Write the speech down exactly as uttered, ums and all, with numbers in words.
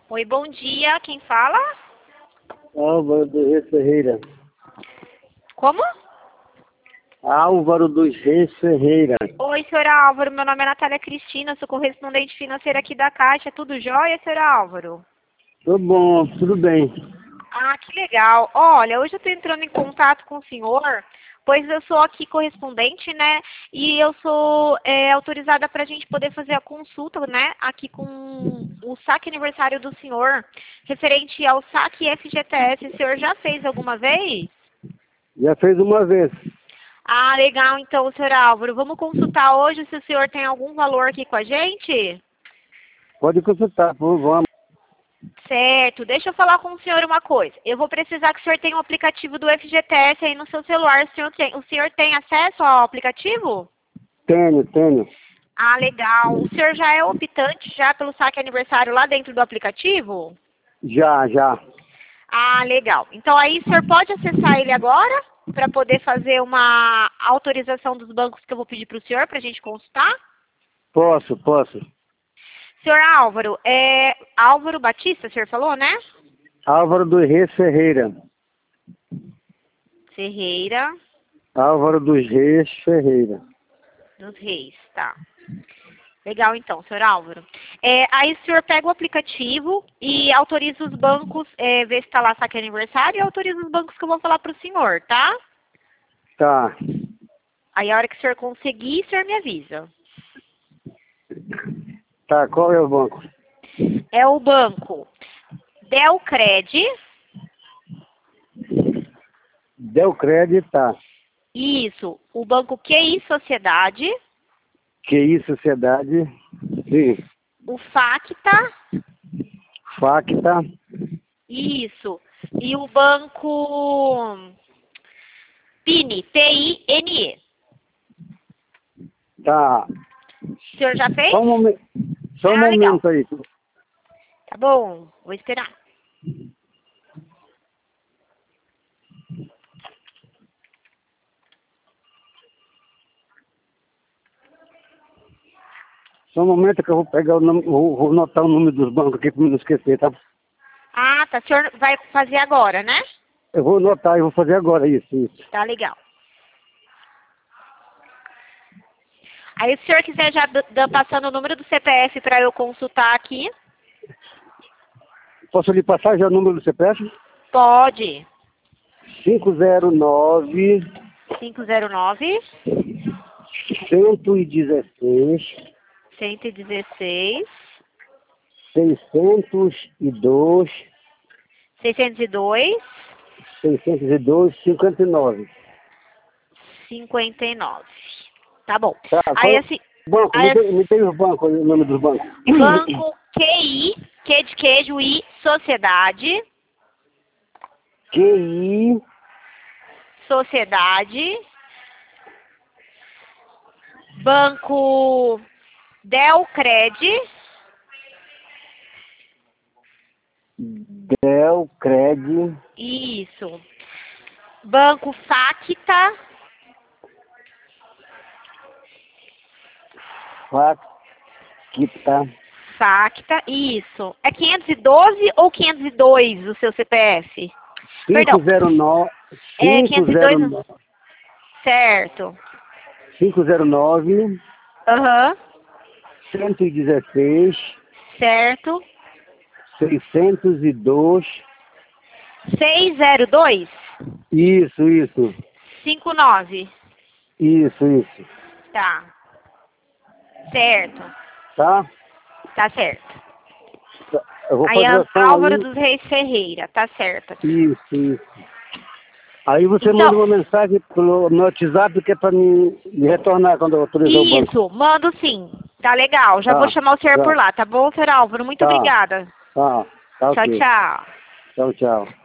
Oi, bom dia. Quem fala? Álvaro dos Reis Ferreira. Como? Álvaro dos Reis Ferreira. Oi, senhora Álvaro. Meu nome é Natália Cristina. Sou correspondente financeira aqui da Caixa. Tudo jóia, senhora Álvaro? Tudo bom, tudo bem. Ah, que legal. Olha, hoje eu estou entrando em contato com o senhor, pois eu sou aqui correspondente, né? E eu sou é, autorizada para a gente poder fazer a consulta, né? Aqui com o saque aniversário do senhor, referente ao saque F G T S. O senhor já fez alguma vez? Já fez uma vez. Ah, legal. Então, senhor Álvaro, vamos consultar hoje se o senhor tem algum valor aqui com a gente? Pode consultar, por favor. Certo. Deixa eu falar com o senhor uma coisa. Eu vou precisar que o senhor tenha um aplicativo do F G T S aí no seu celular. O senhor tem, o senhor tem acesso ao aplicativo? Tenho, tenho. Ah, legal. O senhor já é optante já pelo saque aniversário lá dentro do aplicativo? Já, já. Ah, legal. Então aí o senhor pode acessar ele agora para poder fazer uma autorização dos bancos que eu vou pedir para o senhor para a gente consultar? Posso, posso. Senhor Álvaro, é Álvaro Batista, o senhor falou, né? Álvaro dos Reis Ferreira. Ferreira Álvaro dos Reis Ferreira. dos Reis, tá. Legal, então, senhor Álvaro. É, aí o senhor pega o aplicativo e autoriza os bancos, é, vê se está lá saque aniversário e autoriza os bancos que eu vou falar para o senhor, tá? Tá. Aí a hora que o senhor conseguir, o senhor me avisa. Tá, qual é o banco? É o banco Delcred. Deu crédito, tá. Isso, o banco Q I Sociedade, Q I Sociedade. Sim. o Facta, Facta. isso, e o banco Pine, P I N E. Tá. O senhor já fez? Só um momento, só um Ah, legal. momento aí. Tá bom, vou esperar. Só um momento que eu vou pegar o nome, vou, vou notar o nome dos bancos aqui para não esquecer, tá? Ah, tá. O senhor vai fazer agora, né? Eu vou notar e vou fazer agora isso, isso. Tá legal. Aí se o senhor quiser já d- d- passando o número do C P F para eu consultar aqui, Posso lhe passar já o número do C P F? pode. cinco zero nove, cinco zero nove, cento e dezesseis, cento e dezesseis, seiscentos e dois, seiscentos e dois, seiscentos e dois, cinquenta e nove. cinquenta e nove. Tá bom. Tá, Aí qual- assim, banco, aí me tem, me tem os bancos, o nome dos bancos. banco Q I, Q de queijo I, Sociedade, Q I, Sociedade, banco Delcred, Delcred, isso, banco Facta, Facta, Facta, isso. É quinhentos e doze ou quinhentos e dois o seu C P F? Perdão. cinco zero nove, É quinhentos e dois, certo. cinco zero nove, Aham, cento e dezesseis, certo. seiscentos e dois. seiscentos e dois, Isso, isso. cinquenta e nove. Isso, isso. Tá. Certo. Tá? Tá certo. Eu vou Aí fazer é ação Álvaro aí. dos Reis Ferreira, tá certo. Isso, isso. Aí você Então- manda uma mensagem pelo, no WhatsApp que é para me, me retornar quando eu autorizar o banco. Isso, mando sim. Tá legal. Já Tá, vou chamar o senhor tá. por lá, tá bom, senhor Álvaro? Muito Tá. obrigada. Tá, tá Tchau, ok. tchau. Tchau, tchau.